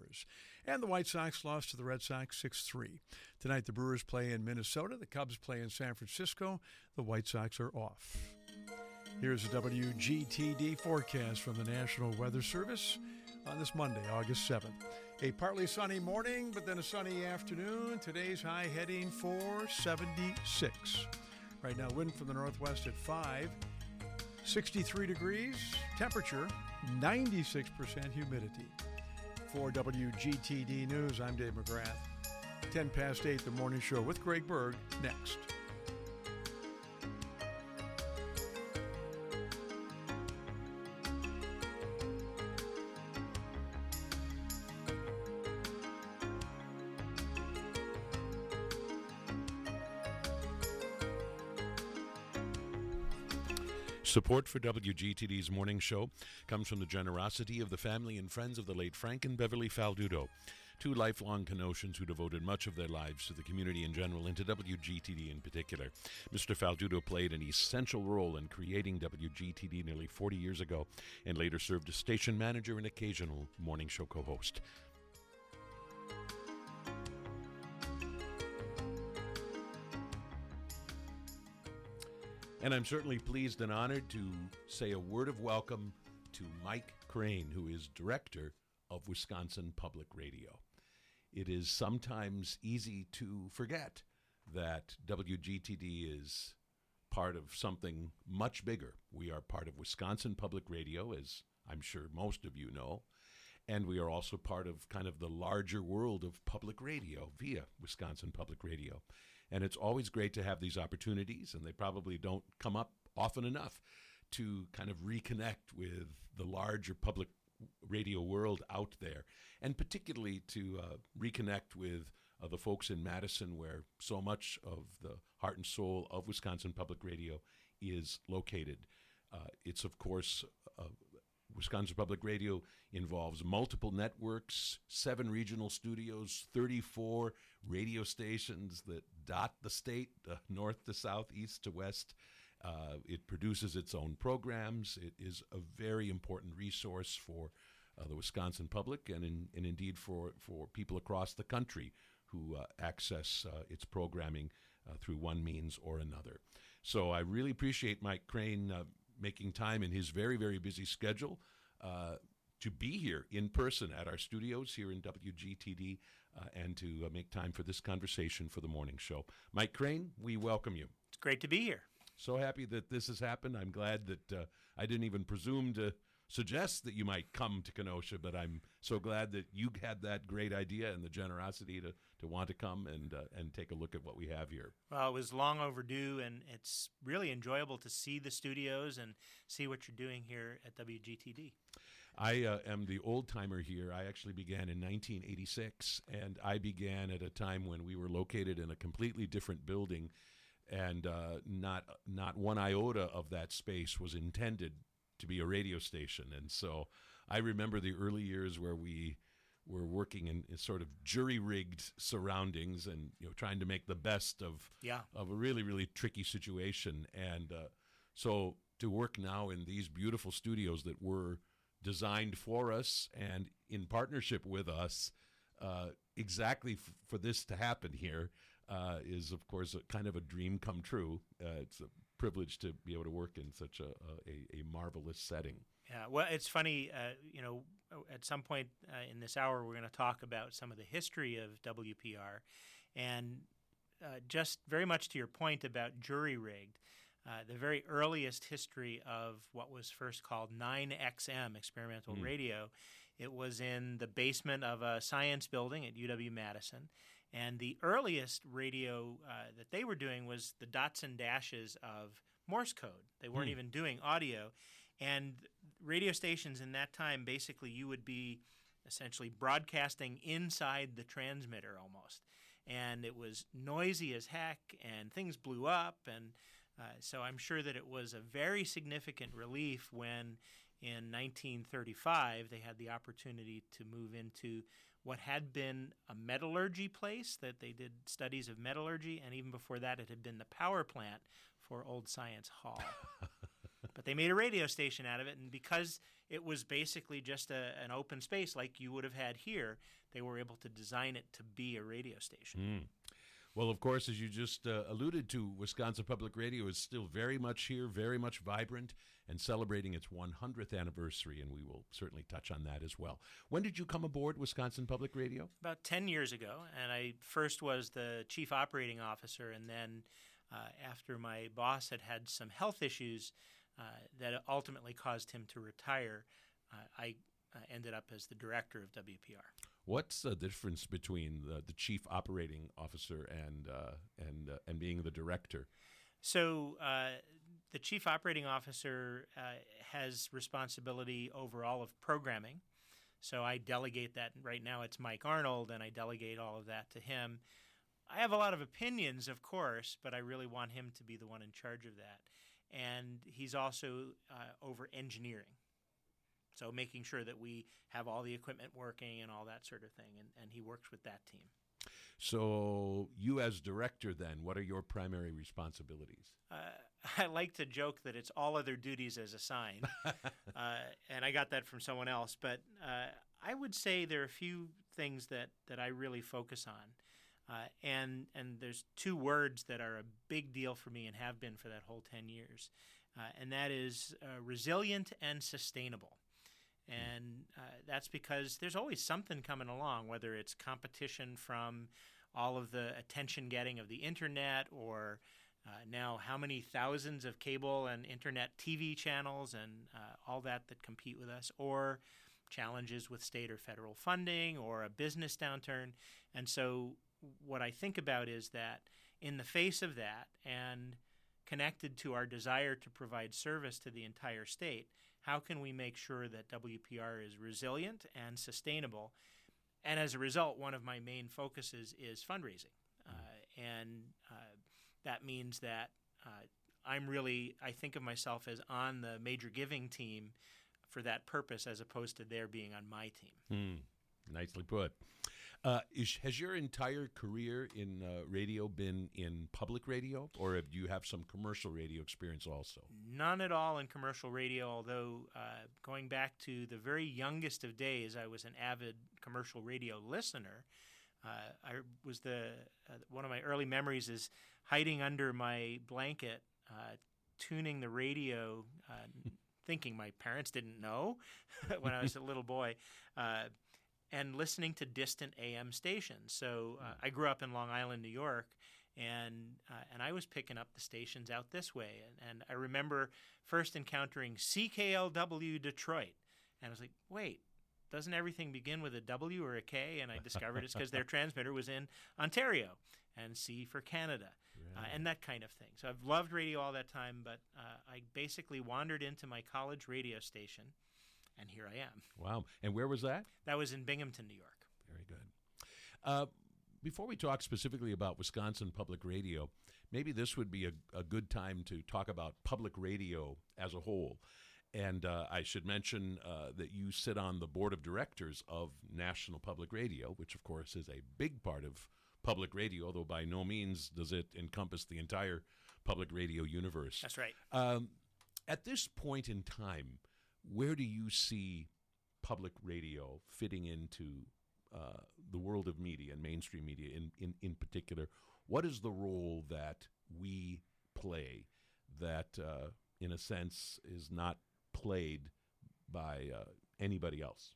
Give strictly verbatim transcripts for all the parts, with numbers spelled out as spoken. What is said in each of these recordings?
Brewers. And the White Sox lost to the Red Sox six three. Tonight the Brewers play in Minnesota. The Cubs play in San Francisco. The White Sox are off. Here's a W G T D forecast from the National Weather Service on this Monday, August seventh. A partly sunny morning, but then a sunny afternoon. Today's high heading for seventy-six. Right now, wind from the northwest at five. sixty-three degrees. Temperature, ninety-six percent humidity. For W G T D News, I'm Dave McGrath. ten past eight, the morning show with Greg Berg, next. Support for W G T D's morning show comes from the generosity of the family and friends of the late Frank and Beverly Faldudo, two lifelong Kenosans who devoted much of their lives to the community in general and to W G T D in particular. Mister Faldudo played an essential role in creating W G T D nearly forty years ago and later served as station manager and occasional morning show co-host. And I'm certainly pleased and honored to say a word of welcome to Mike Crane, who is director of Wisconsin Public Radio. It is sometimes easy to forget that W G T D is part of something much bigger. We are part of Wisconsin Public Radio, as I'm sure most of you know, and we are also part of kind of the larger world of public radio via Wisconsin Public Radio. And it's always great to have these opportunities, and they probably don't come up often enough to kind of reconnect with the larger public radio world out there, and particularly to uh, reconnect with uh, the folks in Madison, where so much of the heart and soul of Wisconsin Public Radio is located. Uh, it's, of course, uh, Wisconsin Public Radio involves multiple networks, seven regional studios, thirty-four radio stations that dot the state, uh, north to south, east to west. Uh, it produces its own programs. It is a very important resource for uh, the Wisconsin public and, in, and indeed for, for people across the country who uh, access uh, its programming uh, through one means or another. So I really appreciate Mike Crane uh, making time in his very, very busy schedule uh, to be here in person at our studios here in W G T D uh, and to uh, make time for this conversation for the morning show. Mike Crane, we welcome you. It's great to be here. So happy that this has happened. I'm glad that uh, I didn't even presume to suggest that you might come to Kenosha, but I'm so glad that you had that great idea and the generosity to, to want to come and uh, and take a look at what we have here. Well, it was long overdue, and it's really enjoyable to see the studios and see what you're doing here at W G T D. I uh, am the old-timer here. I actually began in nineteen eighty-six, and I began at a time when we were located in a completely different building, and uh, not not one iota of that space was intended to be a radio station. And so I remember the early years where we were working in, in sort of jury-rigged surroundings and, you know, trying to make the best of yeah. of a really, really tricky situation. And uh, so to work now in these beautiful studios that were designed for us and in partnership with us uh, exactly f- for this to happen here uh, is, of course, a, kind of a dream come true. Uh, it's a privilege to be able to work in such a, a, a marvelous setting. Yeah, well, it's funny, uh, you know, at some point uh, in this hour, we're going to talk about some of the history of W P R. And uh, just very much to your point about jury-rigged, uh, the very earliest history of what was first called nine X M, experimental mm. radio, it was in the basement of a science building at U W-Madison. And the earliest radio uh, that they were doing was the dots and dashes of Morse code. They weren't hmm. even doing audio. And radio stations in that time, basically you would be essentially broadcasting inside the transmitter almost. And it was noisy as heck, and things blew up. And uh, so I'm sure that it was a very significant relief when in nineteen thirty-five they had the opportunity to move into what had been a metallurgy place, that they did studies of metallurgy, and even before that it had been the power plant for Old Science Hall. But they made a radio station out of it, and because it was basically just a, an open space like you would have had here, they were able to design it to be a radio station. Mm. Well, of course, as you just uh, alluded to, Wisconsin Public Radio is still very much here, very much vibrant, and celebrating its one hundredth anniversary, and we will certainly touch on that as well. When did you come aboard Wisconsin Public Radio? About ten years ago, and I first was the chief operating officer, and then uh, after my boss had had some health issues uh, that ultimately caused him to retire, uh, I uh, ended up as the director of W P R. What's the difference between the, the chief operating officer and uh, and uh, and being the director? So uh, the chief operating officer uh, has responsibility over all of programming. So I delegate that. Right now it's Mike Arnold, and I delegate all of that to him. I have a lot of opinions, of course, but I really want him to be the one in charge of that. And he's also uh, over engineering. So making sure that we have all the equipment working and all that sort of thing, and, and he works with that team. So you as director then, what are your primary responsibilities? Uh, I like to joke that it's all other duties as assigned, uh, and I got that from someone else. But uh, I would say there are a few things that, that I really focus on, uh, and and there's two words that are a big deal for me and have been for that whole ten years, uh, and that is uh, resilient and sustainable. And uh, that's because there's always something coming along, whether it's competition from all of the attention-getting of the Internet, or uh, now how many thousands of cable and Internet T V channels and uh, all that that compete with us, or challenges with state or federal funding, or a business downturn. And so what I think about is that in the face of that, and connected to our desire to provide service to the entire state, how can we make sure that W P R is resilient and sustainable? And as a result, one of my main focuses is fundraising. Uh, and uh, that means that uh, I'm really, I think of myself as on the major giving team for that purpose, as opposed to their being on my team. Hmm. Nicely put. Uh, is, has your entire career in uh, radio been in public radio, or have you have some commercial radio experience also? None at all in commercial radio, although uh, going back to the very youngest of days, I was an avid commercial radio listener. Uh, I was the uh, one of my early memories is hiding under my blanket, uh, tuning the radio, uh, thinking my parents didn't know when I was a little boy. Uh, and listening to distant A M stations. So uh, I grew up in Long Island, New York, and uh, and I was picking up the stations out this way. And, and I remember first encountering C K L W Detroit, and I was like, wait, doesn't everything begin with a W or a K? And I discovered it's because their transmitter was in Ontario, and C for Canada, right. uh, and that kind of thing. So I've loved radio all that time, but uh, I basically wandered into my college radio station, and here I am. Wow. And where was that? That was in Binghamton, New York. Very good. Uh, before we talk specifically about Wisconsin Public Radio, maybe this would be a, a good time to talk about public radio as a whole. And uh, I should mention uh, that you sit on the board of directors of National Public Radio, which, of course, is a big part of public radio, although by no means does it encompass the entire public radio universe. That's right. Um, at this point in time, where do you see public radio fitting into uh, the world of media and mainstream media in, in, in particular? What is the role that we play that, uh, in a sense, is not played by uh, anybody else?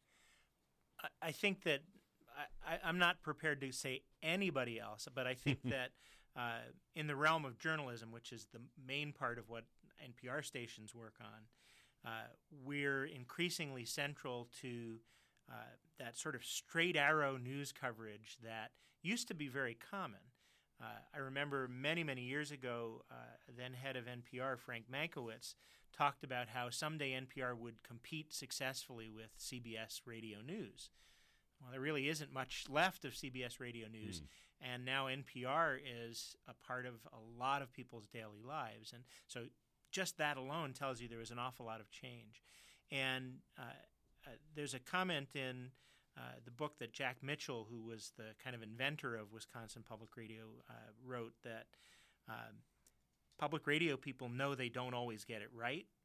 I, I think that I, I'm not prepared to say anybody else, but I think that uh, in the realm of journalism, which is the main part of what N P R stations work on, Uh, we're increasingly central to uh, that sort of straight arrow news coverage that used to be very common. Uh, I remember many, many years ago, uh, then head of N P R, Frank Mankiewicz, talked about how someday N P R would compete successfully with C B S Radio News. Well, there really isn't much left of C B S Radio News, mm. and now N P R is a part of a lot of people's daily lives. And so just that alone tells you there was an awful lot of change. And uh, uh, there's a comment in uh, the book that Jack Mitchell, who was the kind of inventor of Wisconsin Public Radio, uh, wrote that um, public radio people know they don't always get it right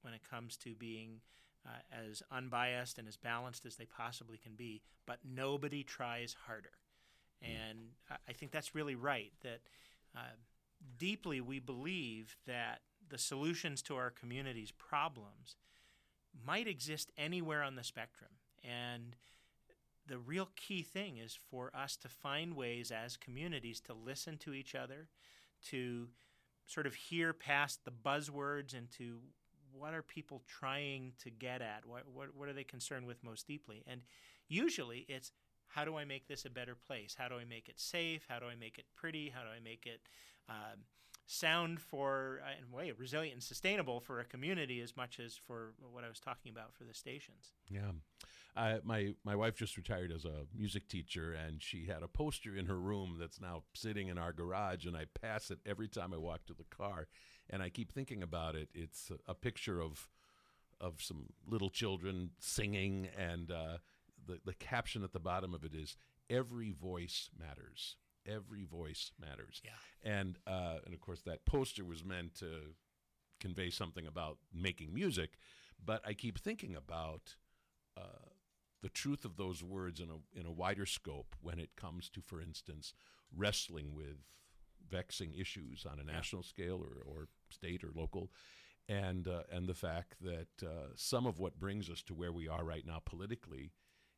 when it comes to being uh, as unbiased and as balanced as they possibly can be, but nobody tries harder. And mm. I think that's really right, that uh, deeply we believe that the solutions to our community's problems might exist anywhere on the spectrum. And the real key thing is for us to find ways as communities to listen to each other, to sort of hear past the buzzwords and to what are people trying to get at? What, what, what are they concerned with most deeply? And usually it's, how do I make this a better place? How do I make it safe? How do I make it pretty? How do I make it um, sound for, uh, in a way, resilient and sustainable for a community as much as for what I was talking about for the stations? Yeah. Uh, my, my wife just retired as a music teacher, and she had a poster in her room that's now sitting in our garage, and I pass it every time I walk to the car, and I keep thinking about it. It's a, a picture of of some little children singing, and uh, the, the caption at the bottom of it is, "Every voice matters. Every voice matters." Yeah. And, uh, and of course, that poster was meant to convey something about making music, but I keep thinking about uh, the truth of those words in a in a wider scope when it comes to, for instance, wrestling with vexing issues on a Yeah. national scale or, or state or local, and uh, and the fact that uh, some of what brings us to where we are right now politically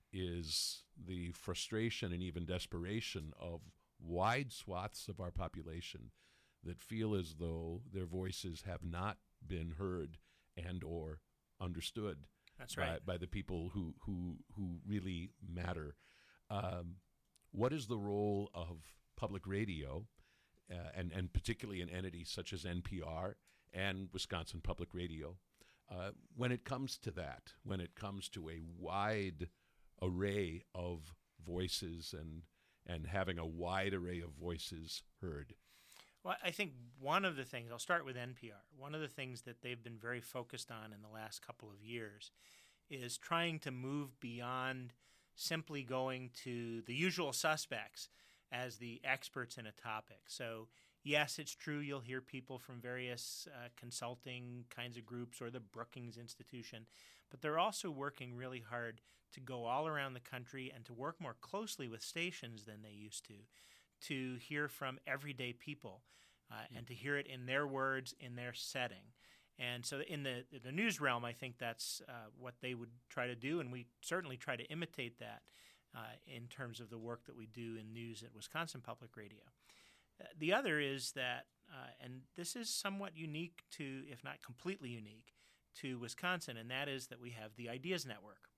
is the frustration and even desperation of wide swaths of our population that feel as though their voices have not been heard and or understood. That's by, right. by the people who who who really matter. Um, what is the role of public radio, uh, and and particularly an entity such as N P R and Wisconsin Public Radio, uh, when it comes to that, when it comes to a wide array of voices and and having a wide array of voices heard? Well, I think one of the things, I'll start with N P R, one of the things that they've been very focused on in the last couple of years is trying to move beyond simply going to the usual suspects as the experts in a topic. So, yes, it's true you'll hear people from various uh, consulting kinds of groups or the Brookings Institution, but they're also working really hard to go all around the country and to work more closely with stations than they used to, to hear from everyday people uh, mm. and to hear it in their words, in their setting. And so in the the news realm, I think that's uh, what they would try to do, and we certainly try to imitate that uh, in terms of the work that we do in news at Wisconsin Public Radio. Uh, the other is that, uh, and this is somewhat unique to, if not completely unique, to Wisconsin, and that is that we have the Ideas Network.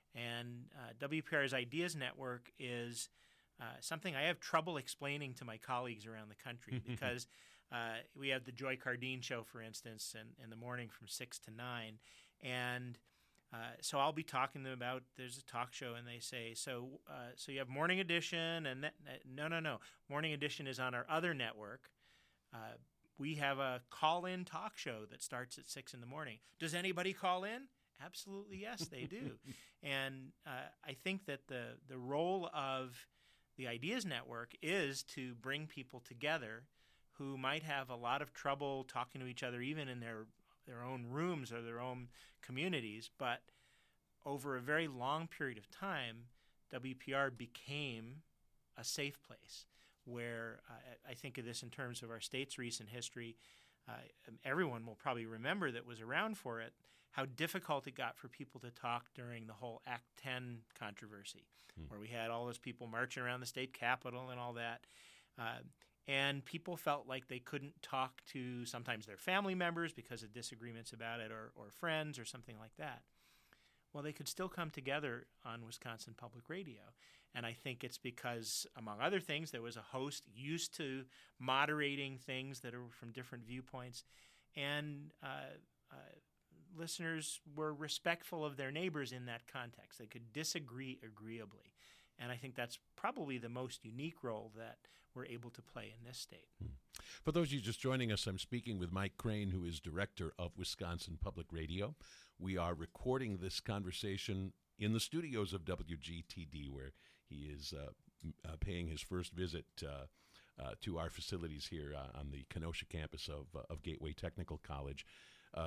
And uh, W P R's Ideas Network is uh, something I have trouble explaining to my colleagues around the country because uh, we have the Joy Cardine show, for instance, in, in the morning from six to nine. And uh, so I'll be talking to them about, there's a talk show, and they say, so uh, so you have Morning Edition, and that, no, no, no. Morning Edition is on our other network. Uh, we have a call-in talk show that starts at six in the morning. Does anybody call in? Absolutely, yes, they do. And uh, I think that the, the role of the Ideas Network is to bring people together who might have a lot of trouble talking to each other, even in their, their own rooms or their own communities. But over a very long period of time, W P R became a safe place where uh, I think of this in terms of our state's recent history. Uh, everyone will probably remember that was around for it, how difficult it got for people to talk during the whole Act ten controversy, hmm. where we had all those people marching around the state capitol and all that. Uh, and people felt like they couldn't talk to sometimes their family members because of disagreements about it, or, or friends or something like that. Well, they could still come together on Wisconsin Public Radio. And I think it's because, among other things, there was a host used to moderating things that are from different viewpoints. And uh, uh, listeners were respectful of their neighbors in that context. They could disagree agreeably. And I think that's probably the most unique role that we're able to play in this state. Hmm. For those of you just joining us, I'm speaking with Mike Crane, who is director of Wisconsin Public Radio. We are recording this conversation in the studios of W G T D, where he is uh, uh, paying his first visit uh, uh, to our facilities here uh, on the Kenosha campus of, uh, of Gateway Technical College. Uh,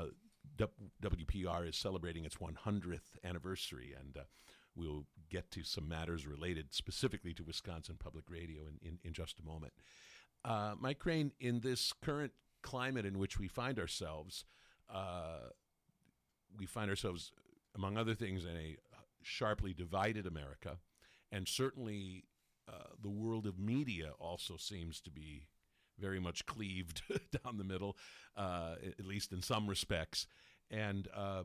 W P R is celebrating its one hundredth anniversary, and uh, we'll get to some matters related specifically to Wisconsin Public Radio in, in, in just a moment. Uh, Mike Crane, in this current climate in which we find ourselves, uh, we find ourselves, among other things, in a sharply divided America, and certainly uh, the world of media also seems to be very much cleaved down the middle, uh, at least in some respects. And uh,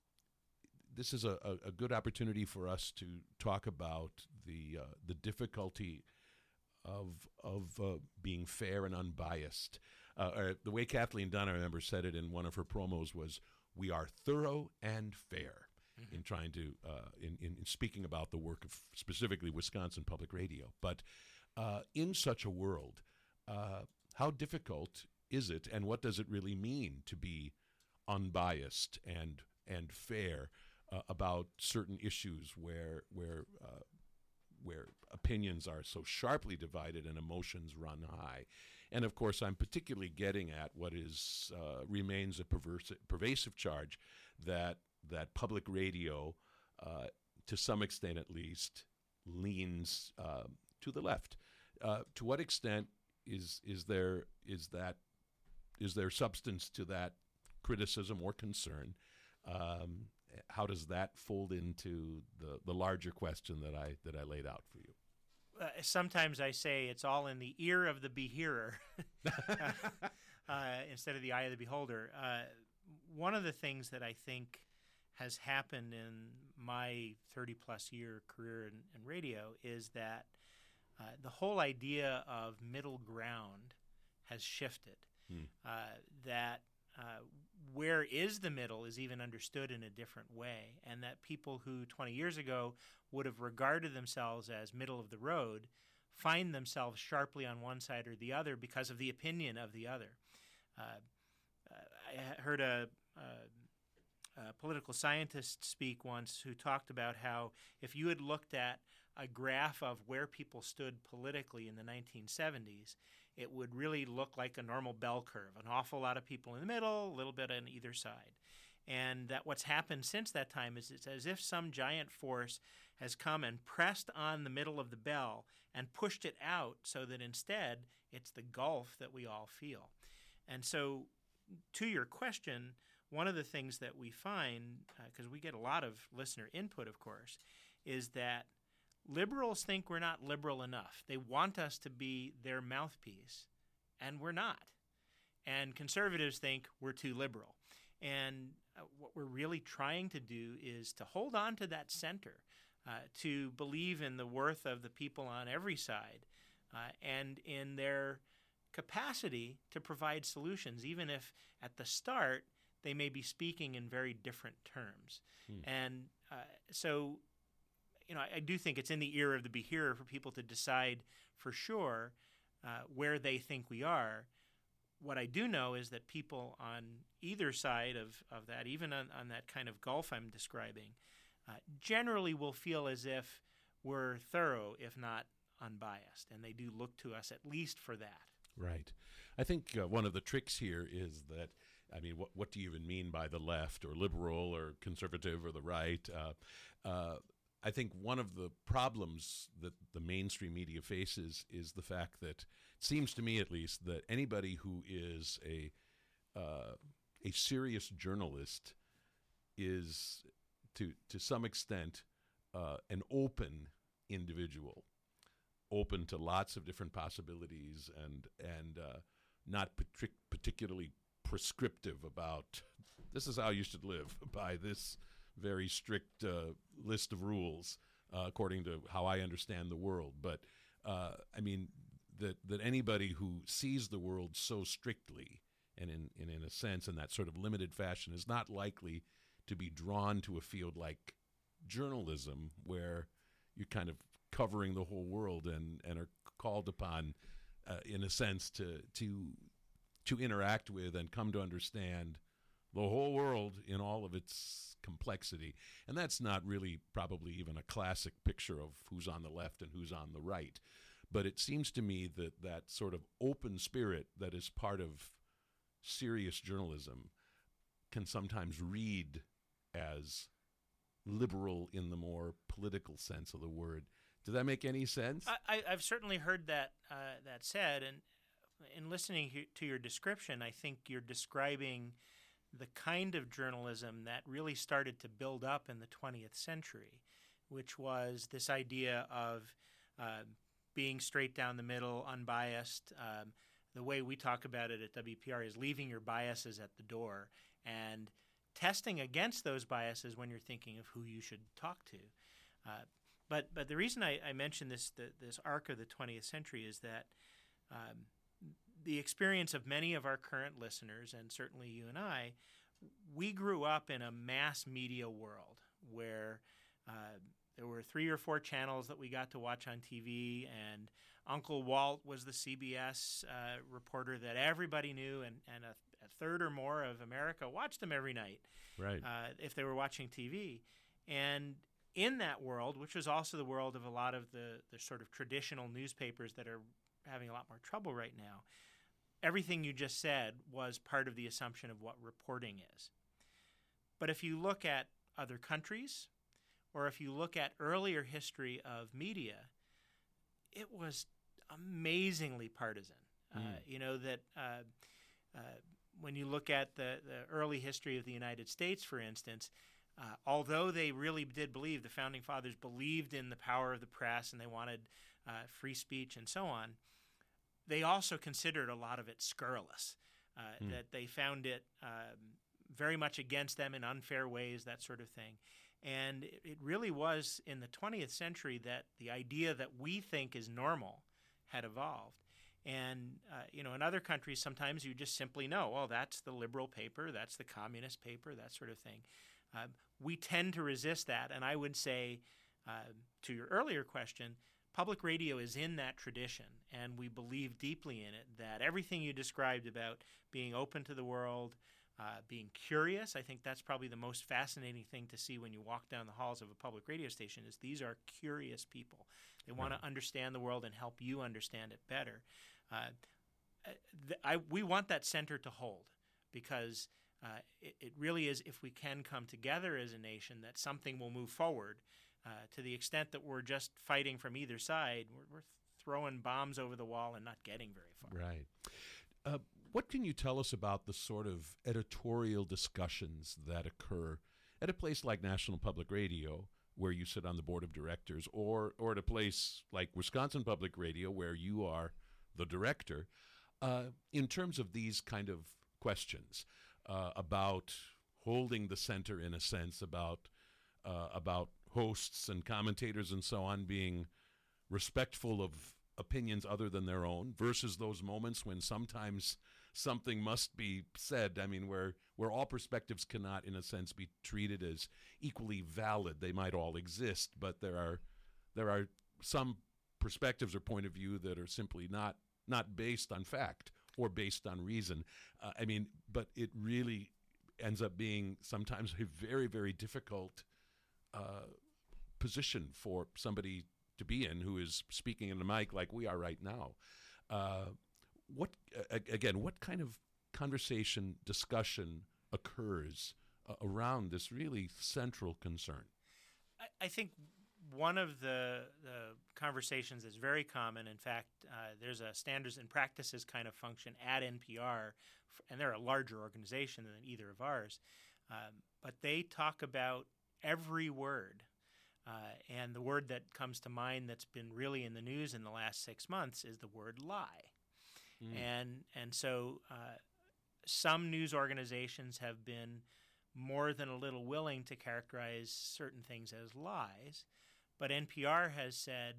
this is a, a, a good opportunity for us to talk about the uh, the difficulty of of uh, being fair and unbiased. Uh, or the way Kathleen Dunn, I remember, said it in one of her promos was, "We are thorough and fair." Mm-hmm. In trying to uh, in, in in speaking about the work of specifically Wisconsin Public Radio. But uh, in such a world, uh, how difficult is it, and what does it really mean to be unbiased and and fair uh, about certain issues where where uh, where opinions are so sharply divided and emotions run high? And of course, I'm particularly getting at what is uh, remains a perverse, pervasive charge that that public radio, uh, to some extent at least, leans uh, to the left. Uh, to what extent is is there is that is there substance to that criticism or concern? Um, how does that fold into the, the larger question that I that I laid out for you? Uh, sometimes I say it's all in the ear of the behearer uh, uh, instead of the eye of the beholder. Uh, one of the things that I think has happened in my thirty-plus year career in, in radio is that uh, the whole idea of middle ground has shifted. Hmm. Uh, that uh, where is the middle is even understood in a different way, and that people who twenty years ago would have regarded themselves as middle of the road find themselves sharply on one side or the other because of the opinion of the other. Uh, I heard a, a A political scientist speak once who talked about how if you had looked at a graph of where people stood politically in the nineteen seventies, it would really look like a normal bell curve, an awful lot of people in the middle, a little bit on either side. And that what's happened since that time is it's as if some giant force has come and pressed on the middle of the bell and pushed it out so that instead it's the gulf that we all feel. And so to your question, one of the things that we find, because uh, we get a lot of listener input, of course, is that liberals think we're not liberal enough. They want us to be their mouthpiece, and we're not. And conservatives think we're too liberal. And uh, what we're really trying to do is to hold on to that center, uh, to believe in the worth of the people on every side uh, and in their capacity to provide solutions, even if at the start they may be speaking in very different terms. Hmm. And uh, so, you know, I, I do think it's in the ear of the behearer for people to decide for sure uh, where they think we are. What I do know is that people on either side of, of that, even on, on that kind of gulf I'm describing, uh, generally will feel as if we're thorough, if not unbiased, and they do look to us at least for that. Right. I think uh, one of the tricks here is that, I mean, what, what do you even mean by the left or liberal or conservative or the right? Uh, uh, I think one of the problems that the mainstream media faces is the fact that, it seems to me at least, that anybody who is a uh, a serious journalist is, to to some extent, uh, an open individual, open to lots of different possibilities, and and uh, not partic- particularly prescriptive about this is how you should live by this very strict uh, list of rules uh, according to how I understand the world. But uh, I mean that that anybody who sees the world so strictly and in, in in a sense in that sort of limited fashion is not likely to be drawn to a field like journalism, where you're kind of covering the whole world and, and are called upon uh, in a sense to to to interact with and come to understand the whole world in all of its complexity. And that's not really probably even a classic picture of who's on the left and who's on the right. But it seems to me that that sort of open spirit that is part of serious journalism can sometimes read as liberal in the more political sense of the word. Does that make any sense? I, I've certainly heard that uh, that said, and in listening to your description, I think you're describing the kind of journalism that really started to build up in the twentieth century, which was this idea of uh, being straight down the middle, unbiased. Um, the way we talk about it at W P R is leaving your biases at the door and testing against those biases when you're thinking of who you should talk to. Uh, but but the reason I, I mention this the, this arc of the twentieth century is that um, the experience of many of our current listeners, and certainly you and I, we grew up in a mass media world where uh, there were three or four channels that we got to watch on T V, and Uncle Walt was the C B S uh, reporter that everybody knew, and, and a, a third or more of America watched them every night, right? Uh, if they were watching T V. And in that world, which was also the world of a lot of the, the sort of traditional newspapers that are having a lot more trouble right now, everything you just said was part of the assumption of what reporting is. But if you look at other countries, or if you look at earlier history of media, it was amazingly partisan. Mm. Uh, you know, that uh, uh, when you look at the, the early history of the United States, for instance, uh, although they really did believe, the Founding Fathers believed in the power of the press and they wanted uh, free speech and so on, they also considered a lot of it scurrilous, uh, mm. that they found it um, very much against them in unfair ways, that sort of thing. And it, it really was in the twentieth century that the idea that we think is normal had evolved. And, uh, you know, in other countries, sometimes you just simply know, well, that's the liberal paper, that's the communist paper, that sort of thing. Uh, we tend to resist that. And I would say, uh, to your earlier question, public radio is in that tradition, and we believe deeply in it, that everything you described about being open to the world, uh, being curious, I think that's probably the most fascinating thing to see when you walk down the halls of a public radio station, is these are curious people. They want to understand the world and help you understand it better. Uh, th- I, we want that center to hold, because uh, it, it really is, if we can come together as a nation, that something will move forward. Uh, to the extent that we're just fighting from either side, we're, we're throwing bombs over the wall and not getting very far. Right. Uh, what can you tell us about the sort of editorial discussions that occur at a place like National Public Radio, where you sit on the board of directors, or or at a place like Wisconsin Public Radio, where you are the director, uh, in terms of these kind of questions uh, about holding the center, in a sense, about uh, about hosts and commentators and so on being respectful of opinions other than their own, versus those moments when sometimes something must be said, I mean, where, where all perspectives cannot, in a sense, be treated as equally valid. They might all exist, but there are there are some perspectives or point of view that are simply not not based on fact or based on reason. Uh, I mean, but it really ends up being sometimes a very, very difficult uh, position for somebody to be in who is speaking in the mic like we are right now. Uh, what uh, again? What kind of conversation, discussion occurs uh, around this really central concern? I, I think one of the, the conversations that's very common. In fact, uh, there's a standards and practices kind of function at N P R, and they're a larger organization than either of ours, um, but they talk about every word. Uh, and the word that comes to mind that's been really in the news in the last six months is the word lie. Mm. And and so uh, some news organizations have been more than a little willing to characterize certain things as lies. But N P R has said,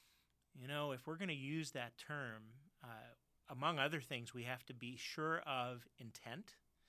you know, if we're going to use that term, uh, among other things, we have to be sure of intent.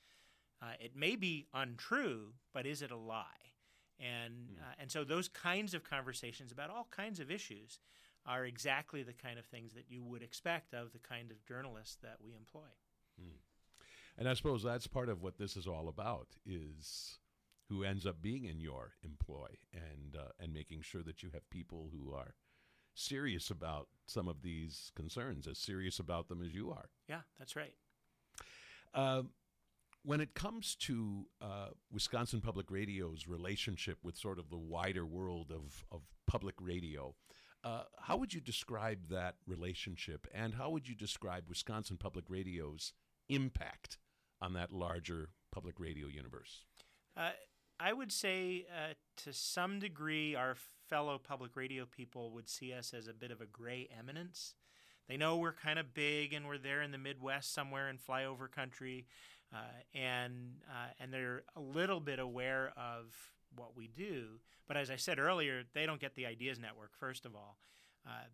Uh, it may be untrue, but is it a lie? And mm. uh, and so those kinds of conversations about all kinds of issues are exactly the kind of things that you would expect of the kind of journalists that we employ. Mm. And I suppose that's part of what this is all about, is who ends up being in your employ, and uh, and making sure that you have people who are serious about some of these concerns, as serious about them as you are. Yeah, that's right. Uh, when it comes to uh, Wisconsin Public Radio's relationship with sort of the wider world of, of public radio, uh, how would you describe that relationship, and how would you describe Wisconsin Public Radio's impact on that larger public radio universe? Uh, I would say uh, to some degree our fellow public radio people would see us as a bit of a gray eminence. They know we're kind of big and we're there in the Midwest somewhere in flyover country, uh, and uh, and they're a little bit aware of what we do. But as I said earlier, they don't get the Ideas Network, first of all. Uh,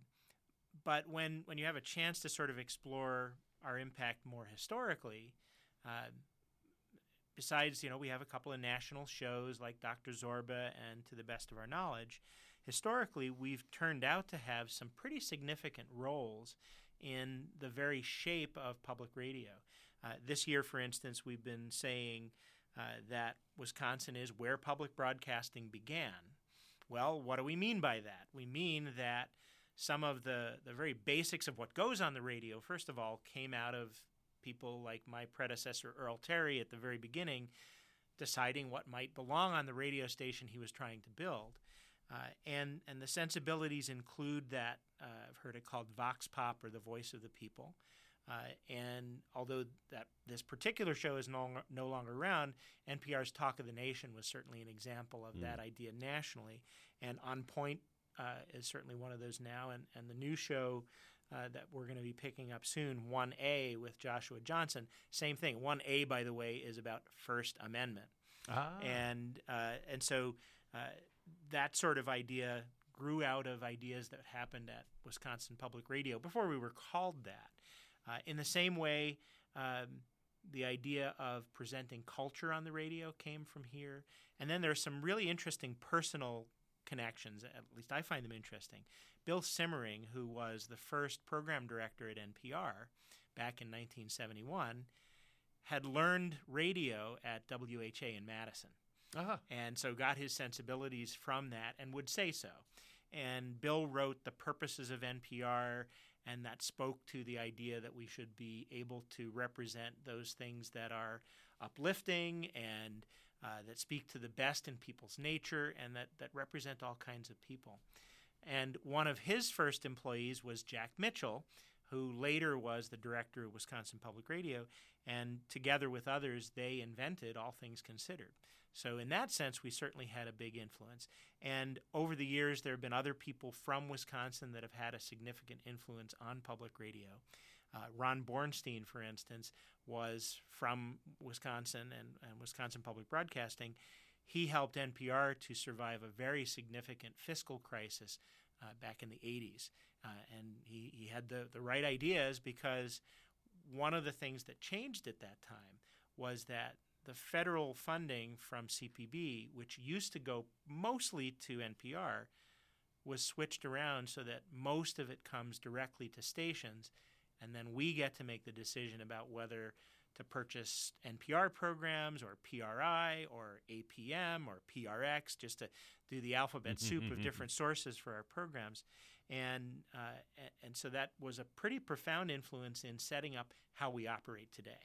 but when, when you have a chance to sort of explore our impact more historically, uh, besides, you know, we have a couple of national shows like Doctor Zorba and To the Best of Our Knowledge, historically we've turned out to have some pretty significant roles in the very shape of public radio. Uh, this year, for instance, we've been saying uh, that Wisconsin is where public broadcasting began. Well, what do we mean by that? We mean that some of the, the very basics of what goes on the radio, first of all, came out of people like my predecessor, Earl Terry, at the very beginning, deciding what might belong on the radio station he was trying to build. Uh, and, and the sensibilities include that, uh, I've heard it called Vox Pop, or the voice of the people. Uh, and although that this particular show is no, no longer around, N P R's Talk of the Nation was certainly an example of mm. that idea nationally. And On Point uh, is certainly one of those now. And, and the new show uh, that we're going to be picking up soon, one A with Joshua Johnson, same thing. one A, by the way, is about First Amendment. Ah. And, uh, and so uh, that sort of idea grew out of ideas that happened at Wisconsin Public Radio before we were called that. Uh, in the same way, um, the idea of presenting culture on the radio came from here. And then there's some really interesting personal connections, at least I find them interesting. Bill Simmering, who was the first program director at N P R back in nineteen seventy-one, had learned radio at W H A in Madison. Uh-huh. And so got his sensibilities from that and would say so. And Bill wrote The Purposes of N P R, and that spoke to the idea that we should be able to represent those things that are uplifting and uh, that speak to the best in people's nature and that, that represent all kinds of people. And one of his first employees was Jack Mitchell, who later was the director of Wisconsin Public Radio, and together with others, they invented All Things Considered. So in that sense, we certainly had a big influence. And over the years, there have been other people from Wisconsin that have had a significant influence on public radio. Uh, Ron Bornstein, for instance, was from Wisconsin and, and Wisconsin Public Broadcasting. He helped N P R to survive a very significant fiscal crisis uh, back in the eighties. Uh, and he, he had the, the right ideas, because one of the things that changed at that time was that the federal funding from C P B, which used to go mostly to N P R, was switched around so that most of it comes directly to stations, and then we get to make the decision about whether to purchase N P R programs or P R I or A P M or P R X, just to do the alphabet soup of different sources for our programs. And, uh, and so that was a pretty profound influence in setting up how we operate today.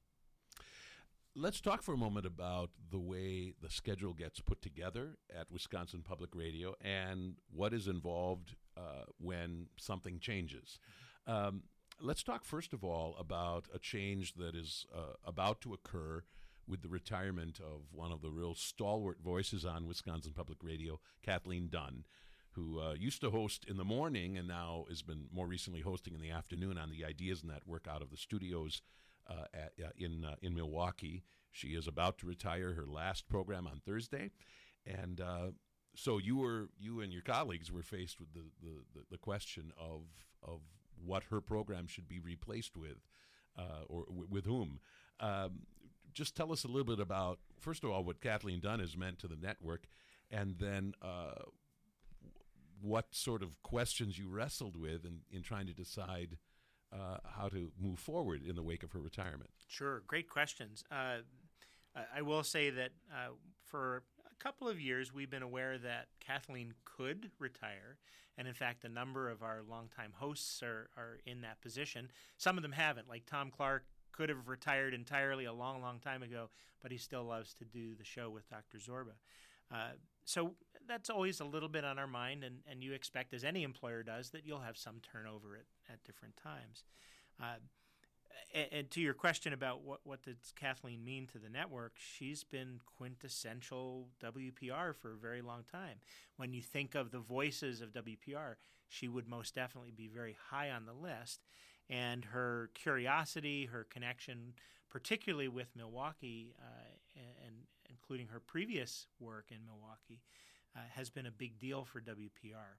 Let's talk for a moment about the way the schedule gets put together at Wisconsin Public Radio and what is involved uh, when something changes. Um, let's talk first of all about a change that is uh, about to occur with the retirement of one of the real stalwart voices on Wisconsin Public Radio, Kathleen Dunn, who uh, used to host in the morning and now has been more recently hosting in the afternoon on the Ideas Network out of the studios Uh, at, uh, in uh, in Milwaukee. She is about to retire her last program on Thursday, and uh, so you were you and your colleagues were faced with the, the, the question of of what her program should be replaced with, uh, or w- with whom. Um, just tell us a little bit about, first of all, what Kathleen Dunn has meant to the network, and then uh, what sort of questions you wrestled with in, in trying to decide Uh, how to move forward in the wake of her retirement. Sure, great questions. Uh, I will say that uh, for a couple of years we've been aware that Kathleen could retire, and in fact a number of our longtime hosts are, are in that position. Some of them haven't, like Tom Clark could have retired entirely a long, long time ago, but he still loves to do the show with Doctor Zorba. Uh, so that's always a little bit on our mind, and, and you expect, as any employer does, that you'll have some turnover at, at different times. Uh, and, and to your question about what, what does Kathleen mean to the network, she's been quintessential W P R for a very long time. When you think of the voices of W P R, she would most definitely be very high on the list. And her curiosity, her connection, particularly with Milwaukee, uh, and including her previous work in Milwaukee, uh, has been a big deal for W P R.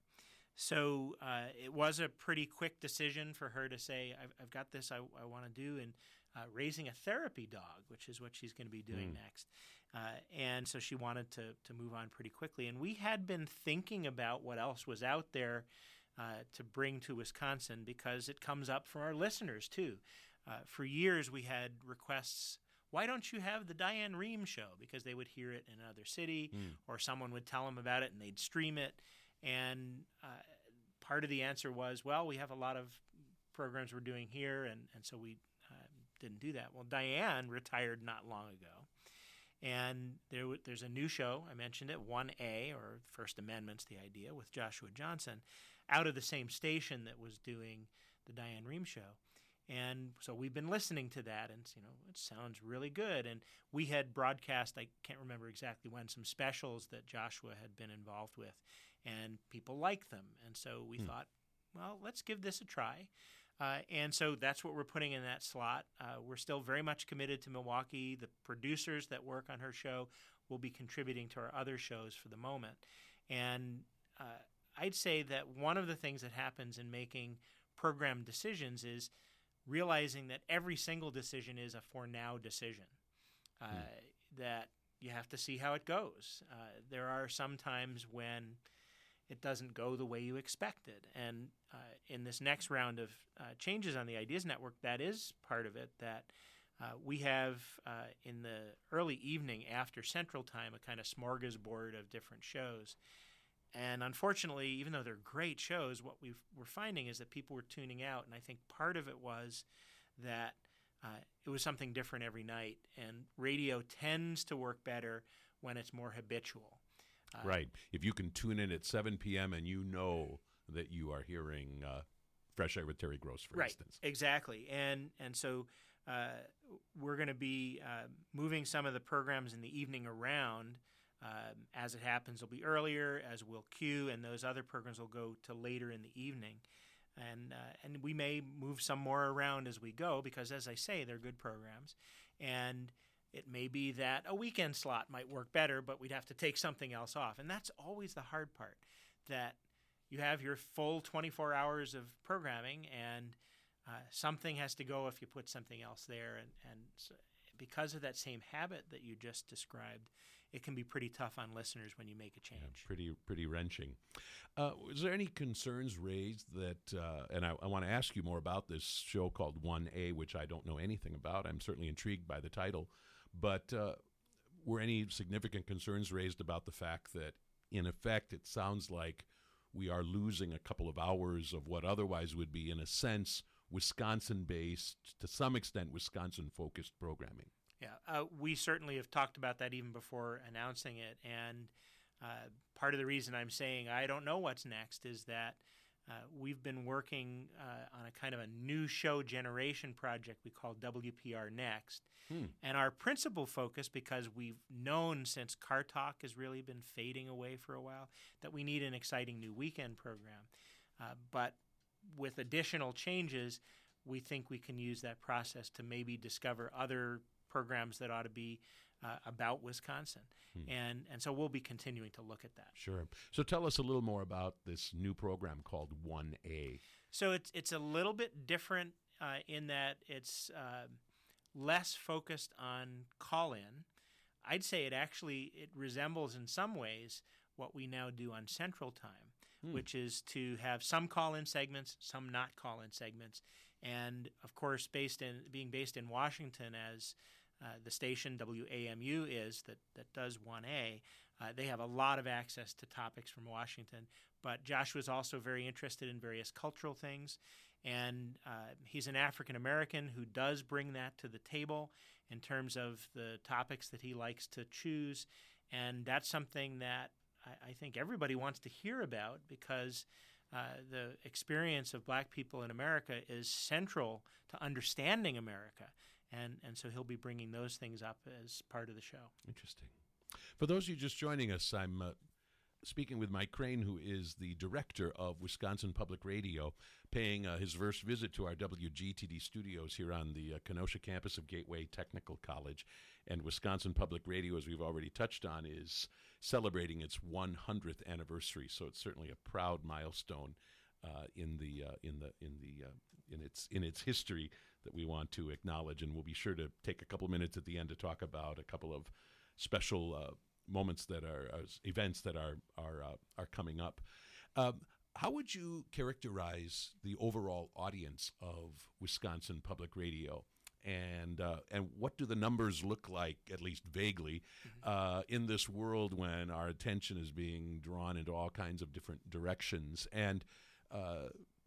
So uh, it was a pretty quick decision for her to say, I've, I've got this I, I want to do, and uh, raising a therapy dog, which is what she's going to be doing mm. next. Uh, and so she wanted to, to move on pretty quickly. And we had been thinking about what else was out there uh, to bring to Wisconsin, because it comes up from our listeners, too. Uh, for years, we had requests, why don't you have the Diane Rehm show? Because they would hear it in another city, mm. or someone would tell them about it and they'd stream it. And uh, part of the answer was, well, we have a lot of programs we're doing here, and, and so we uh, didn't do that. Well, Diane retired not long ago, and there w- there's a new show, I mentioned it, one A, or First Amendment's the idea, with Joshua Johnson, out of the same station that was doing the Diane Rehm show. And so we've been listening to that, and you know, it sounds really good. And we had broadcast, I can't remember exactly when, some specials that Joshua had been involved with, and people liked them. And so we hmm. thought, well, let's give this a try. Uh, and so that's what we're putting in that slot. Uh, we're still very much committed to Milwaukee. The producers that work on her show will be contributing to our other shows for the moment. And uh, I'd say that one of the things that happens in making program decisions is realizing that every single decision is a for now decision, uh, hmm. that you have to see how it goes. Uh, there are some times when it doesn't go the way you expected. And uh, in this next round of uh, changes on the Ideas Network, that is part of it, that uh, we have uh, in the early evening after Central Time a kind of smorgasbord of different shows. And unfortunately, even though they're great shows, what we've, we're finding is that people were tuning out. And I think part of it was that uh, it was something different every night. And radio tends to work better when it's more habitual. Uh, right. If you can tune in at seven p.m. and you know that you are hearing uh, Fresh Air with Terry Gross, for right, instance. Exactly. And, and so uh, we're going to be uh, moving some of the programs in the evening around. Um, as it happens, it'll be earlier, as will Q, and those other programs will go to later in the evening. And uh, and we may move some more around as we go, because, as I say, they're good programs. And it may be that a weekend slot might work better, but we'd have to take something else off. And that's always the hard part, that you have your full twenty-four hours of programming, and uh, something has to go if you put something else there. And, and so because of that same habit that you just described, it can be pretty tough on listeners when you make a change. Yeah, pretty pretty wrenching. Uh, was there any concerns raised that, uh, and I, I want to ask you more about this show called one A, which I don't know anything about. I'm certainly intrigued by the title. But uh, were any significant concerns raised about the fact that, in effect, it sounds like we are losing a couple of hours of what otherwise would be, in a sense, Wisconsin-based, to some extent, Wisconsin-focused programming? Yeah, uh, we certainly have talked about that even before announcing it. And uh, part of the reason I'm saying I don't know what's next is that uh, we've been working uh, on a kind of a new show generation project we call W P R Next. Hmm. And our principal focus, because we've known since Car Talk has really been fading away for a while, that we need an exciting new weekend program. Uh, but with additional changes, we think we can use that process to maybe discover other programs that ought to be uh, about Wisconsin. Hmm. And and so we'll be continuing to look at that. Sure. So tell us a little more about this new program called one A. So it's, it's a little bit different uh, in that it's uh, less focused on call-in. I'd say it actually it resembles in some ways what we now do on Central Time, hmm. which is to have some call-in segments, some not call-in segments. And, of course, based in being based in Washington, as uh, the station W A M U is that, that does one A, uh, they have a lot of access to topics from Washington. but Joshua's also very interested in various cultural things. And uh, he's an African American who does bring that to the table in terms of the topics that he likes to choose. And that's something that I, I think everybody wants to hear about, because uh, the experience of black people in America is central to understanding America. And, and so he'll be bringing those things up as part of the show. Interesting. For those of you just joining us, I'm uh, speaking with Mike Crane, who is the director of Wisconsin Public Radio, paying uh, his first visit to our W G T D studios here on the uh, Kenosha campus of Gateway Technical College. And Wisconsin Public Radio, as we've already touched on, is celebrating its one hundredth anniversary. So it's certainly a proud milestone uh, in the uh, in the in the uh, in its in its history that we want to acknowledge. And we'll be sure to take a couple minutes at the end to talk about a couple of special uh, moments that are uh, events that are are uh, are coming up. Um, how would you characterize the overall audience of Wisconsin Public Radio, and uh, and what do the numbers look like, at least vaguely, mm-hmm. uh, in this world when our attention is being drawn into all kinds of different directions? And uh,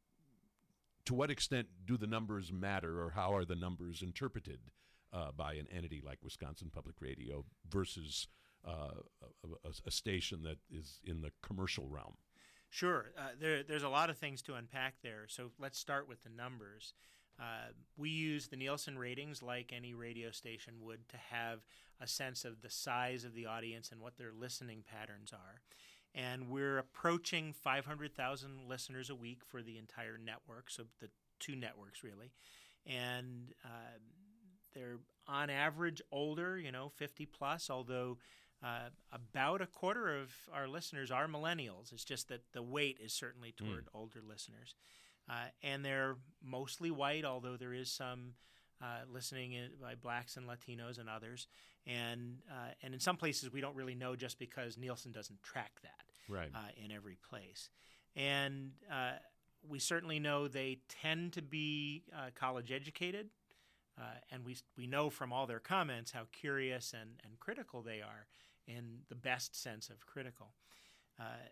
to what extent do the numbers matter, or how are the numbers interpreted uh, by an entity like Wisconsin Public Radio versus Uh, a, a, a station that is in the commercial realm? Sure. Uh, there, there's a lot of things to unpack there. So let's start with the numbers. Uh, we use the Nielsen ratings like any radio station would to have a sense of the size of the audience and what their listening patterns are. And we're approaching five hundred thousand listeners a week for the entire network, so the two networks really. And uh, they're on average older, you know, fifty plus, although Uh, about a quarter of our listeners are millennials. It's just that the weight is certainly toward mm. older listeners. Uh, and they're mostly white, although there is some uh, listening in, by blacks and Latinos and others. And uh, and in some places we don't really know, just because Nielsen doesn't track that right. uh, in every place. And uh, we certainly know they tend to be uh, college educated. Uh, and we we know from all their comments how curious and, and critical they are, in the best sense of critical. Uh,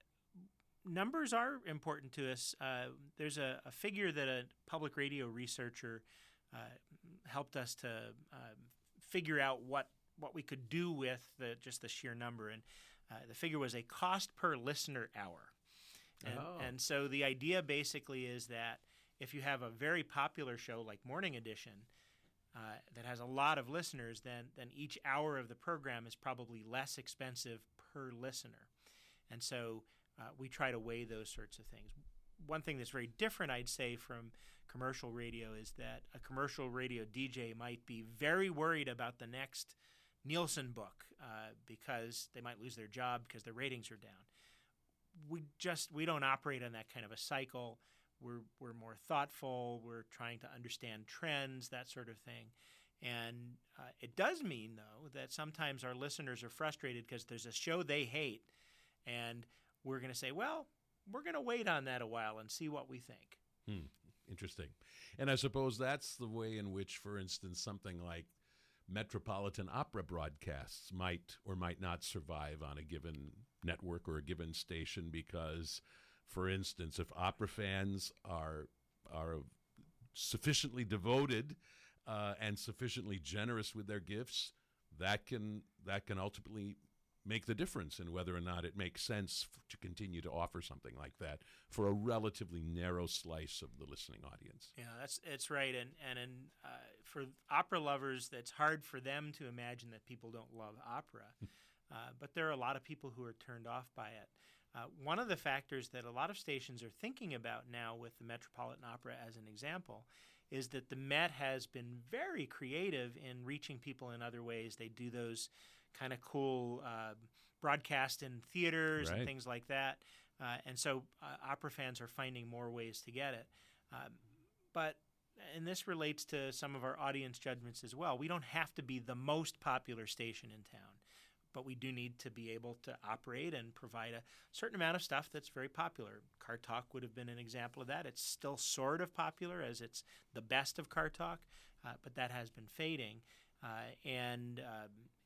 numbers are important to us. Uh, there's a, a figure that a public radio researcher uh, helped us to uh, figure out what, what we could do with the, just the sheer number. And uh, the figure was a cost per listener hour. And, oh. and so the idea basically is that if you have a very popular show like Morning Edition uh, that has a lot of listeners, then then each hour of the program is probably less expensive per listener. And so uh, we try to weigh those sorts of things. One thing that's very different, I'd say, from commercial radio is that a commercial radio D J might be very worried about the next Nielsen book uh, because they might lose their job because their ratings are down. We just we don't operate on that kind of a cycle. We're we're more thoughtful. We're trying to understand trends, that sort of thing. And uh, it does mean, though, that sometimes our listeners are frustrated because there's a show they hate, and we're going to say, well, we're going to wait on that a while and see what we think. Hmm. Interesting. And I suppose that's the way in which, for instance, something like Metropolitan Opera broadcasts might or might not survive on a given network or a given station because, for instance, if opera fans are are sufficiently devoted uh, and sufficiently generous with their gifts, that can that can ultimately make the difference in whether or not it makes sense f- to continue to offer something like that for a relatively narrow slice of the listening audience. Yeah, that's it's right. And and in, uh, for opera lovers, that's hard for them to imagine that people don't love opera. uh, but there are a lot of people who are turned off by it. Uh, one of the factors that a lot of stations are thinking about now with the Metropolitan Opera as an example is that the Met has been very creative in reaching people in other ways. They do those kind of cool uh, broadcast in theaters right. and things like that. Uh, and so uh, opera fans are finding more ways to get it. Um, but, and this relates to some of our audience judgments as well, we don't have to be the most popular station in town, but we do need to be able to operate and provide a certain amount of stuff that's very popular. Car Talk would have been an example of that. It's still sort of popular as it's the best of Car Talk, uh, but that has been fading. Uh, and uh,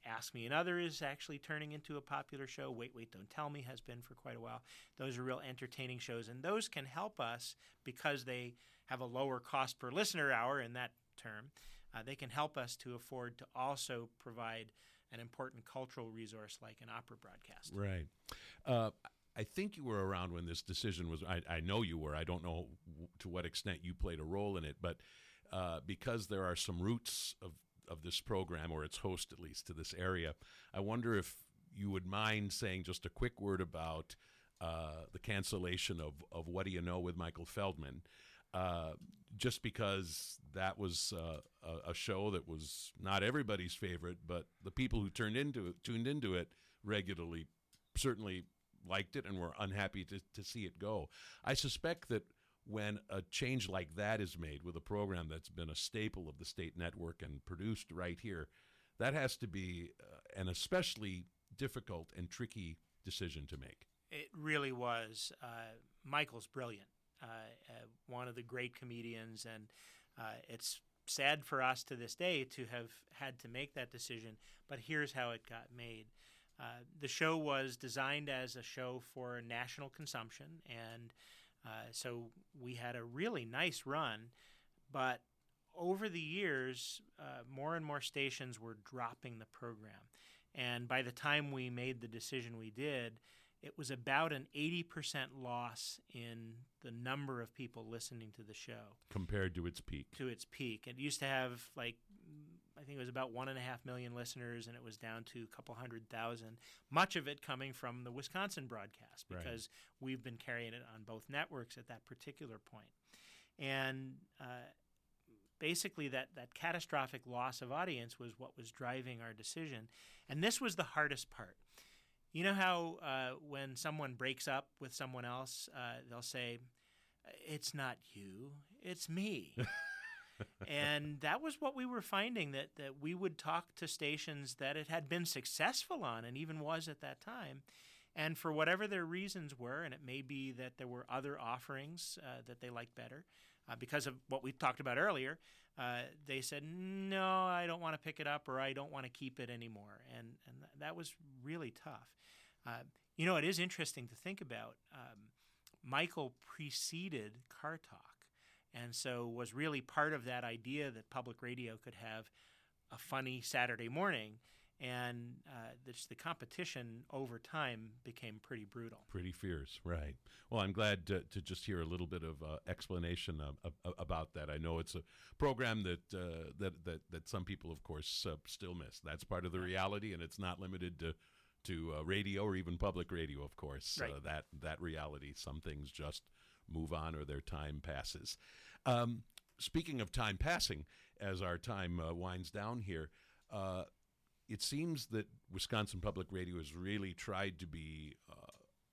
Ask Me Another is actually turning into a popular show. Wait, Wait, Don't Tell Me has been for quite a while. Those are real entertaining shows, and those can help us because they have a lower cost per listener hour in that term. Uh, they can help us to afford to also provide an important cultural resource like an opera broadcast. Right. Uh, I think you were around when this decision was, I, I know you were, I don't know w- to what extent you played a role in it, but uh, because there are some roots of, of this program, or its host at least, to this area, I wonder if you would mind saying just a quick word about uh, the cancellation of, of What Do You Know with Michael Feldman, uh, just because that was uh, a, a show that was not everybody's favorite, but the people who turned into it, tuned into it regularly certainly liked it and were unhappy to, to see it go. I suspect that when a change like that is made with a program that's been a staple of the state network and produced right here, that has to be uh, an especially difficult and tricky decision to make. It really was. Uh, Michael's brilliant, uh, uh, one of the great comedians, and uh, it's sad for us to this day to have had to make that decision, but here's how it got made. Uh, the show was designed as a show for national consumption, and uh, so we had a really nice run, but over the years, uh, more and more stations were dropping the program. And by the time we made the decision we did, it was about an eighty percent loss in the number of people listening to the show. Compared to its peak. To its peak. It used to have, like, I think it was about one and a half million listeners, and it was down to a couple hundred thousand, much of it coming from the Wisconsin broadcast, because right. we've been carrying it on both networks at that particular point. And uh, basically that, that catastrophic loss of audience was what was driving our decision. And this was the hardest part. You know how uh, when someone breaks up with someone else, uh, they'll say, "It's not you, it's me." And that was what we were finding, that, that we would talk to stations that it had been successful on, and even was at that time. And for whatever their reasons were, and it may be that there were other offerings uh, that they liked better, uh, because of what we talked about earlier, uh, they said, "No, I don't want to pick it up," or "I don't want to keep it anymore." And, and th- that was really tough. Uh, you know, it is interesting to think about. Um, Michael preceded Car Talk, and so was really part of that idea that public radio could have a funny Saturday morning. And uh, this, the competition over time became pretty brutal. Pretty fierce, right. Well, I'm glad to, to just hear a little bit of uh, explanation uh, uh, about that. I know it's a program that uh, that, that that some people, of course, uh, still miss. That's part of the reality, and it's not limited to to uh, radio or even public radio, of course. Right. Uh, that that reality, some things just move on or their time passes. Um, speaking of time passing, as our time uh, winds down here, uh, it seems that Wisconsin Public Radio has really tried to be uh,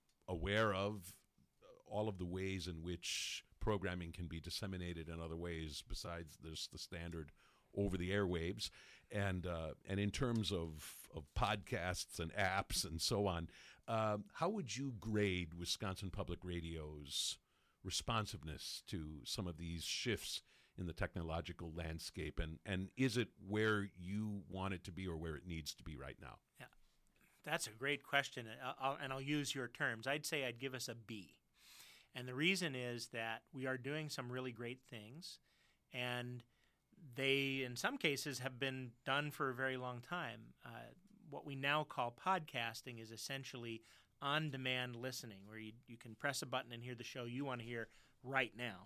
aware of all of the ways in which programming can be disseminated in other ways besides this, the standard over the airwaves, and uh, and in terms of, of podcasts and apps and so on. Uh, how would you grade Wisconsin Public Radio's responsiveness to some of these shifts in the technological landscape, and, and is it where you want it to be or where it needs to be right now? Yeah, that's a great question, I'll, and I'll use your terms. I'd say I'd give us a B. And the reason is that we are doing some really great things, and they, in some cases, have been done for a very long time. Uh, what we now call podcasting is essentially on-demand listening, where you, you can press a button and hear the show you want to hear right now.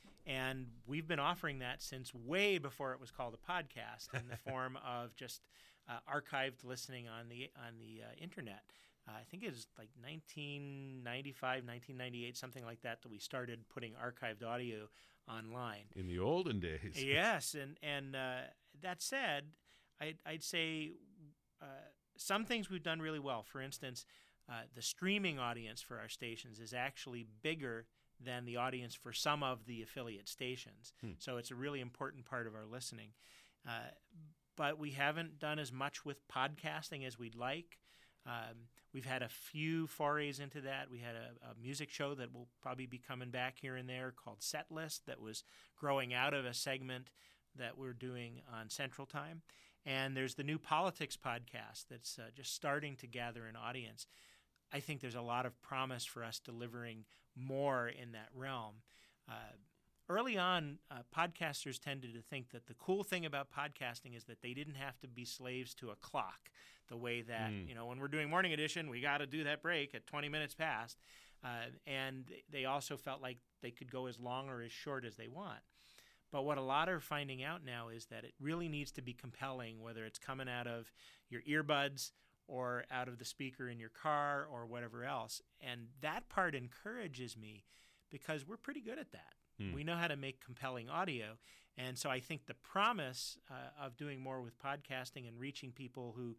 And we've been offering that since way before it was called a podcast, in the form of just uh, archived listening on the on the uh, internet. Uh, I think it was like nineteen ninety-five, nineteen ninety-eight, something like that, that we started putting archived audio online. In the olden days. Yes, and and uh, that said, I'd, I'd say uh, some things we've done really well. For instance, uh, the streaming audience for our stations is actually bigger than the audience for some of the affiliate stations. Hmm. So it's a really important part of our listening. Uh, but we haven't done as much with podcasting as we'd like. Um, we've had a few forays into that. We had a, a music show that will probably be coming back here and there called Setlist, that was growing out of a segment that we're doing on Central Time. And there's the new politics podcast that's uh, just starting to gather an audience. I think there's a lot of promise for us delivering more in that realm. Uh, early on, uh, podcasters tended to think that the cool thing about podcasting is that they didn't have to be slaves to a clock, the way that, mm. you know, when we're doing Morning Edition, we got to do that break at twenty minutes past. Uh, and they also felt like they could go as long or as short as they want. But what a lot are finding out now is that it really needs to be compelling, whether it's coming out of your earbuds or out of the speaker in your car or whatever else. And that part encourages me because we're pretty good at that. Hmm. We know how to make compelling audio. And so I think the promise uh, of doing more with podcasting and reaching people who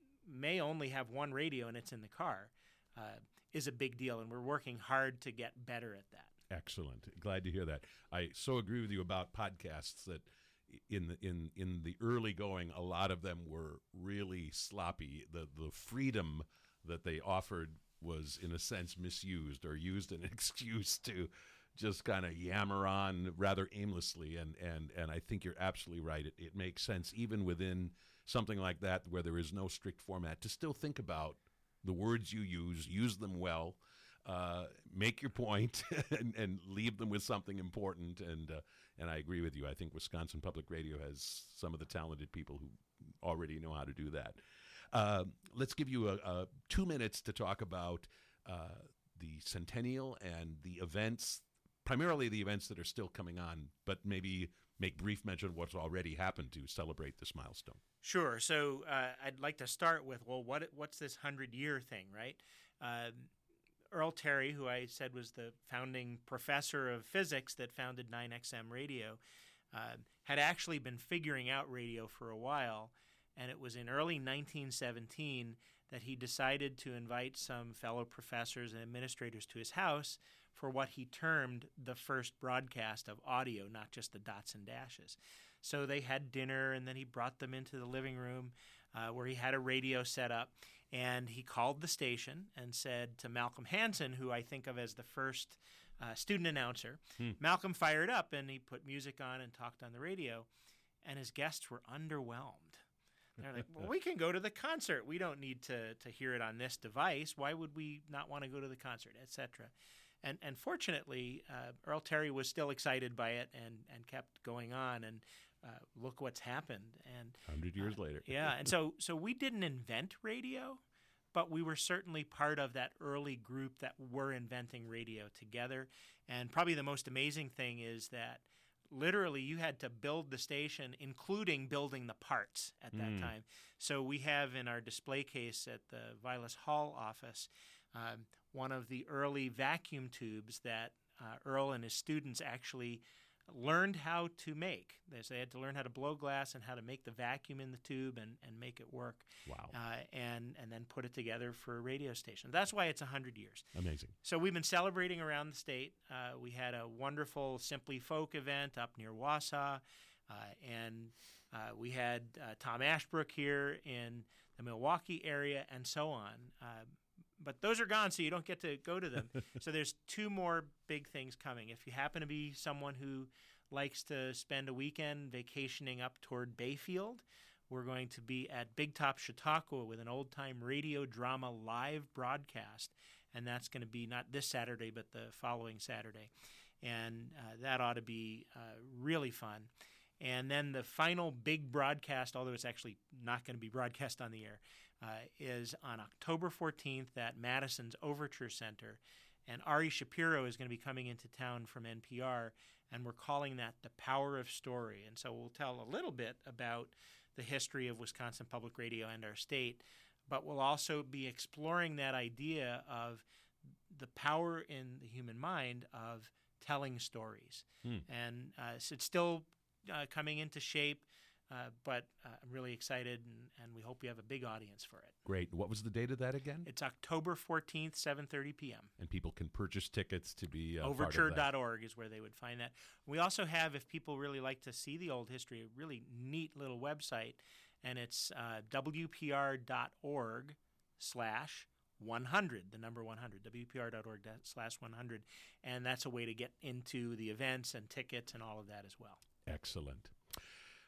may only have one radio and it's in the car uh, is a big deal. And we're working hard to get better at that. Excellent. Glad to hear that. I so agree with you about podcasts that in the in in the early going, a lot of them were really sloppy. The the freedom that they offered was in a sense misused or used an excuse to just kind of yammer on rather aimlessly. And and and I think you're absolutely right. It it makes sense even within something like that where there is no strict format to still think about the words you use, use them well. Uh, make your point and, and leave them with something important. And uh, and I agree with you. I think Wisconsin Public Radio has some of the talented people who already know how to do that. Uh, let's give you a, a two minutes to talk about uh, the Centennial and the events, primarily the events that are still coming on, but maybe make brief mention of what's already happened to celebrate this milestone. Sure. So uh, I'd like to start with, well, what what's this hundred-year thing, right? Uh, Earl Terry, who I said was the founding professor of physics that founded nine X M Radio, uh, had actually been figuring out radio for a while, and it was in early nineteen seventeen that he decided to invite some fellow professors and administrators to his house for what he termed the first broadcast of audio, not just the dots and dashes. So they had dinner, and then he brought them into the living room uh, where he had a radio set up. And he called the station and said to Malcolm Hansen, who I think of as the first uh, student announcer, hmm. Malcolm fired up and he put music on and talked on the radio. And his guests were underwhelmed. They're like, well, we can go to the concert. We don't need to, to hear it on this device. Why would we not want to go to the concert, et cetera? And, and fortunately, uh, Earl Terry was still excited by it and, and kept going on. And Uh, look what's happened. And one hundred years uh, later. Yeah. And so so we didn't invent radio, but we were certainly part of that early group that were inventing radio together. And probably the most amazing thing is that literally you had to build the station, including building the parts at that mm. time. So we have in our display case at the Vilas Hall office um, one of the early vacuum tubes that uh, Earl and his students actually learned how to make. They had to learn how to blow glass and how to make the vacuum in the tube and, and make it work. Wow. Uh, and, and then put it together for a radio station. That's why it's one hundred years. Amazing. So we've been celebrating around the state. Uh, we had a wonderful Simply Folk event up near Wausau. Uh, and uh, we had uh, Tom Ashbrook here in the Milwaukee area and so on. Uh, But those are gone, so you don't get to go to them. So there's two more big things coming. If you happen to be someone who likes to spend a weekend vacationing up toward Bayfield, we're going to be at Big Top Chautauqua with an old-time radio drama live broadcast. And that's going to be not this Saturday, but the following Saturday. And uh, that ought to be uh, really fun. And then the final big broadcast, although it's actually not going to be broadcast on the air, Uh, is on October fourteenth at Madison's Overture Center. And Ari Shapiro is going to be coming into town from N P R, and we're calling that The Power of Story. And so we'll tell a little bit about the history of Wisconsin Public Radio and our state, but we'll also be exploring that idea of the power in the human mind of telling stories. Hmm. And uh, so it's still uh, coming into shape. Uh, but uh, I'm really excited, and, and we hope we have a big audience for it. Great. What was the date of that again? It's October fourteenth, seven thirty p.m. And people can purchase tickets to be uh, Overture dot org part of that. Is where they would find that. We also have, if people really like to see the old history, a really neat little website, and it's uh, W P R dot org slash one hundred, the number one hundred, W P R dot org slash one hundred, and that's a way to get into the events and tickets and all of that as well. Excellent.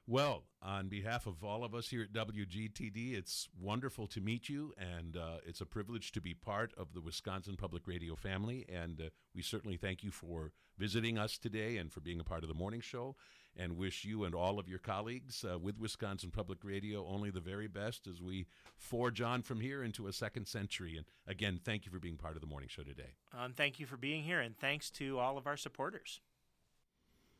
Well, on behalf of all of us here at W G T D, it's wonderful to meet you, and uh, it's a privilege to be part of the Wisconsin Public Radio family, and uh, we certainly thank you for visiting us today and for being a part of the morning show, and wish you and all of your colleagues uh, with Wisconsin Public Radio only the very best as we forge on from here into a second century. And again, thank you for being part of the morning show today. Um, thank you for being here, and thanks to all of our supporters.